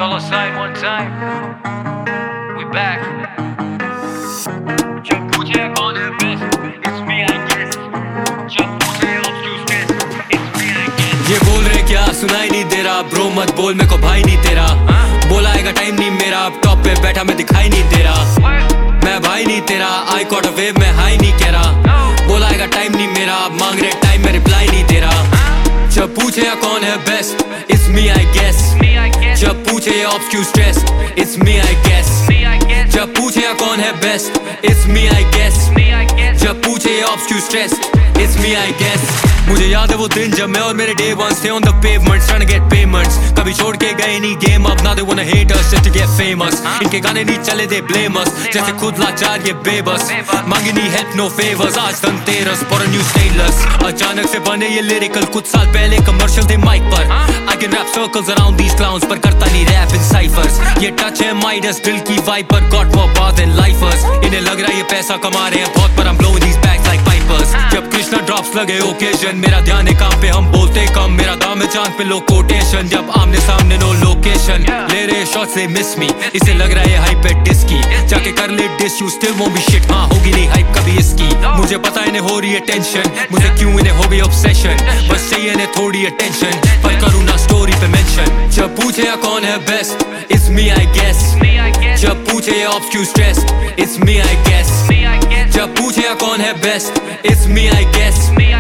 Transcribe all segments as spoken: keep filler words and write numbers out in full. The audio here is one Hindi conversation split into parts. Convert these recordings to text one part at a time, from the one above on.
Dollar sign one time. We back. जब पूछे कौन है best, it's me I guess. जब पूछे obtuse best, it's me I guess. ये बोल रहे क्या सुनाई नहीं दे रहा, ब्रो मत बोल मेरे को भाई नहीं तेरा. बोलाएगा टाइम नहीं मेरा, अब टॉप पे बैठा मैं दिखाई नहीं दे रहा. मैं भाई नहीं तेरा, आई कॉट अ वेव मैं हाई नहीं कह रहा. बोलाएगा टाइम नहीं मेरा, मांग रहे टाइम मैं रिप्लाई नहीं दे रहा. जब पूछे या कौन है best, it's me I guess. जब पूछे या obtuse stress, it's me I guess. जब पूछे या कौन है best, it's me I guess. जब पूछे या obtuse stress, it's me I guess. मुझे याद है वो दिन जब मैं और मेरे day ones थे on the pavements trying to get payments. कभी छोड़ के गए नहीं game up, now they wanna hate us just to get famous. इनके गाने नहीं चले they blame us, जैसे खुद लाचार ये बेबस. मांगी नहीं help no favors, आज Dhanteras for a new stainless. अचानक से बने ये lyrical, कुछ साल पहले कमर्शियल थे माइक पर. I can rap circles around these clowns, पर करता नहीं rap in ciphers. ये टच है Midas दिल की vibe पर, got more bars than lifers. इन्हें लग रहा है ये पैसा कमा रहे हैं बहुत, पर I'm blowing these bags like pipers. जब कृष्णा ड्रॉप्स लगे ओकेजन, मेरा ध्यान है काम पे हम बोलते कम. मेरा दाम है चांद पे लो कोटेशन, जब आमने सामने नो लोकेशन. ले रहे शॉट्स they miss me, इसे लग रहा है हाइप है डिस्की. जाके कर ले diss, you still won't be shit. हाँ होगी नहीं हाइप कभी इसकी. मुझे पता इन्हें हो रही है टेंशन, मुझे क्यों इन्हें हो गई ऑब्सेशन. बस चाहिए इन्हें थोड़ी अटेंशन, पर करूँ ना स्टोरी पे मेंशन. जब पूछे या कौन है best, it's me I guess. जब पूछे या obtuse stress, it's me I guess. जब पूछे या कौन है best, it's me I guess.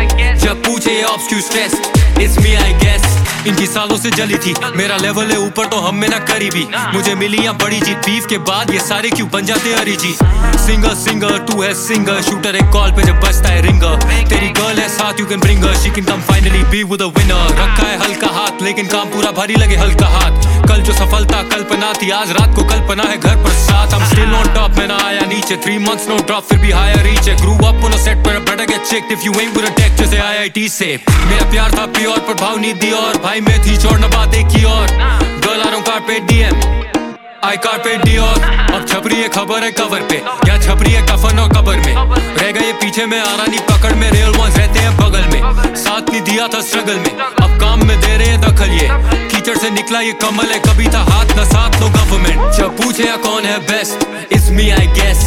जब पूछे या obtuse stress, it's me I guess. इनकी सालों से जली थी, मेरा लेवल है ऊपर तो हम में ना करीबी. मुझे मिली या बड़ी जीत, बीफ के बाद ये सारे क्यों बन जाते अरिजी. सिंगर सिंगर तू है सिंगर, शूटर एक कॉल पे जब बजता है रिंगर. तेरी गर्ल है साथ, you can bring her, she can come finally be with a winner. रखा है हल्का हाथ लेकिन काम पूरा भारी लगे हल्का हाथ. कल जो सफलता कल्पना थी, आज रात को कल्पना है घर पर साथ. I'm still on top, मैं ना आया नीचे. Three months no drop, फिर भी higher reach है. Grew up on a set पर better get checked if you ain't with a tech जैसे I I T से. मेरा प्यार था प्योर पर भाव नहीं दी, और भाई में थी छोड़ना बात एक ही और. गर्ल आ रहा हूँ carpet D M, I carpet Dior. अब छपरी है खबर है कवर पे, या छपरी है कफन और कबर में. रह गए पीछे में आ रहा नहीं पकड़ में, रियल वंस रहते हैं बगल में. साथ नहीं दिया था स्ट्रगल में, अब काम में दे रहे हैं दखल. ये कीचड़ से निकला ये कमल है, कभी था हाथ न साथ नो गवर्नमेंट. जब पूछे या कौन है best, it's me I guess.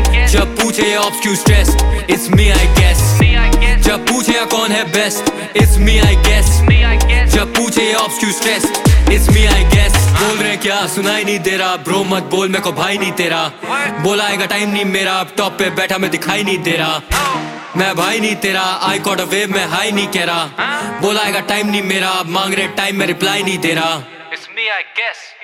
जब पूछे या obtuse stress, it's me I guess. जब पूछे या कौन है best, it's me I guess. जब पूछे या obtuse stress, it's me I guess. बोल रहे क्या सुनाई नहीं दे रहा, ब्रो मत बोल मेरे को भाई नहीं तेरा. बोलाएगा टाइम नहीं मेरा, अब टॉप पे बैठा मैं दिखाई नहीं दे रहा. मैं भाई नहीं तेरा, आई कॉट अ वेव मैं हाई नहीं कह रहा. बोलाएगा टाइम नहीं मेरा, अब मांग रहे टाइम मैं रिप्लाई नहीं दे रहा. It's me I guess.